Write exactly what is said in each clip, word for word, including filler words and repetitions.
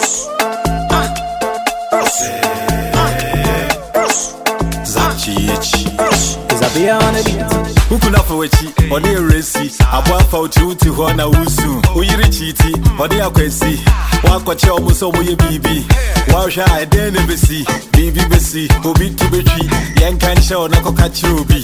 Isabella on the beat. Who could not for chi or the racy? A boy for two to one a wusu. Who you cheaty or the aquasi? Walk what you almost over your B B. Wow, shy, then never see. B B B C, who beat to be tree. Yan can show no cocachubi.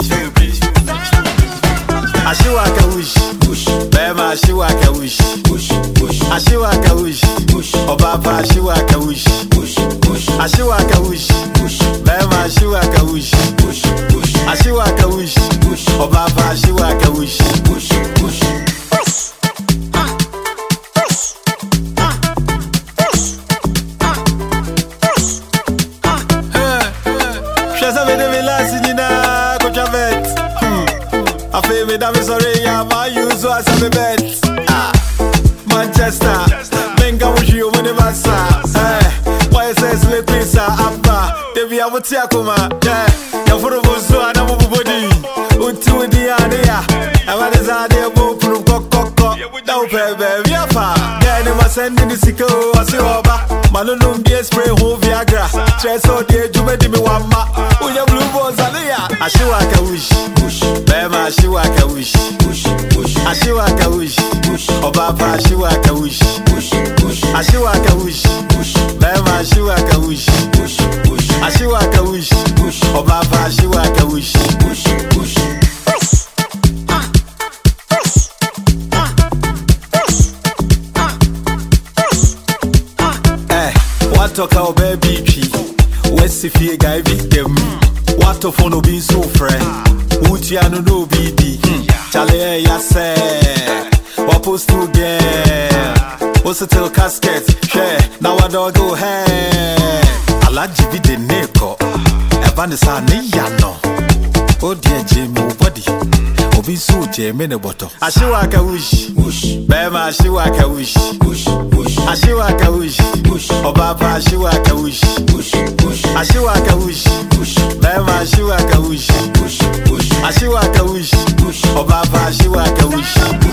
Ashiwaka wish, Bema Ashiwaka wish, Ashiwaka wish, Obaba Ashiwaka wish, Ashiwaka wish, Bema Ashiwaka wish, Ashiwaka wish, Obaba Ashiwaka wish. Shaza vede velasi nina kochavet. I feel me that me sorry, yeah, my use was a bet. Ah, Manchester, Menga wish you when it was eh. Why says let me sa abba, Devi Avutiakuma, yeah, you're for the Bozo and I'm a body. Utu the idea, I want to say they're both from Coco, no baby, Yapa, yeah, they must send in the sicko, I see over. Malunum be spray home Viagra, stress all day, you made me one ma. When your blue balls are there, Ashiwaka wish. Bema Ashiwaka wish, Ashiwaka wish, Obaba Ashiwaka wish, Ashiwaka wish, Bema Ashiwaka wish, Ashiwaka wish, Obaba Ashiwaka wish. Eh, what talk our baby tree? West if you guy beat them. What of no be so friend? Utiano no B D, Chale ya say, Wapos to get, what's a till casket, share, now I don't go hey. Alaji be the neko, Evanisa Niano, oh dear Jimmy, body, Obi so Jim in a bottle. Ashiwaka wish, Bema Ashiwaka wish, Ashiwaka wish, Obaba Ashiwaka wish, Ashiwaka wish, Bema Ashiwaka wish. Ashiwaka wish, Obaba Ashiwaka wish.